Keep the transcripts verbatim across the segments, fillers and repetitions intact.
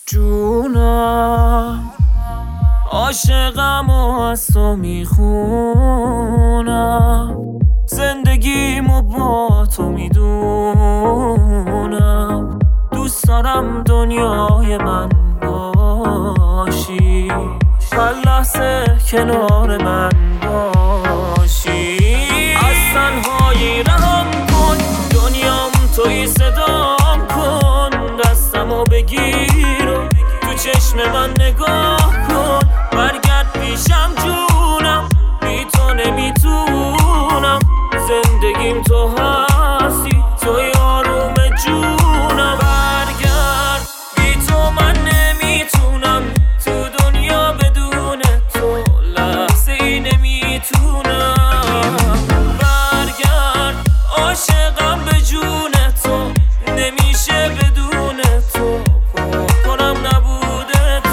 جونم عاشقم و از تو میخونم، زندگیمو با تو میدونم. دوست دارم دنیای من باشی، هر لحظه کنار من باشی. از تنهایی رهم کن، دنیام توی صدام کن. دستمو بگیر و تو چشم من نگاه کن. برگرد پیشم جونم، بی تو نمیتونم. زندگیم تو هستی، توی آروم جونم. برگرد، بی تو من نمیتونم. تو دنیا بدون تو لحظه ای نمیتونم. برگرد، عاشقم به جون تو، نمیشه بدون تو. پر کنم نبوده تو.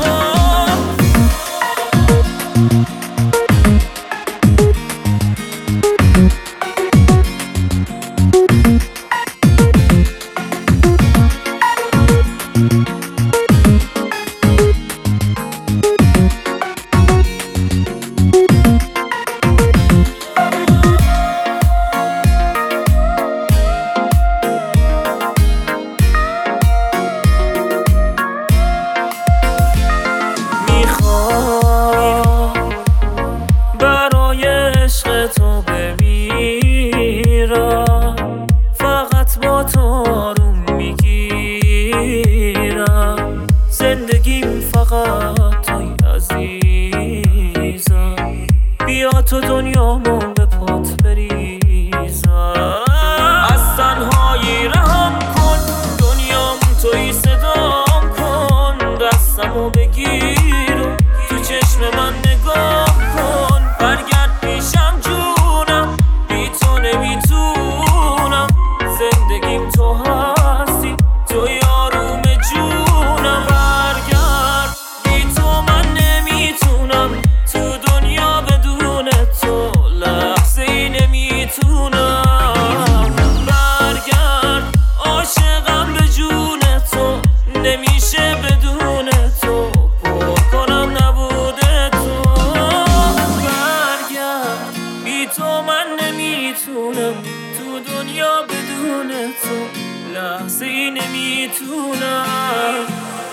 برای عشق تو بمیرم، فقط با تو آروم میگیرم. زندگیم فقط توی عزیزم، بیا تو دنیامو به پات بریزم. از تنهایی رهم کن، دنیام توی صدام کن. دستمو بگیر و تو چشم من نگاه کن. برگرد پیشم جونم، بی تو نمیتونم. زندگیم تو هستی، توی آروم جونم. برگرد، بی تو من نمیتونم. تو دنیا بدون تو لحظه ای نمیتونم. برگرد، عاشقم به جون تو، نمیشه بدون تو. پر کنم نبوده تو. برگرد، بی تو من نمیتونم. تو دنیا بدون تو لحظه ای نمیتونم.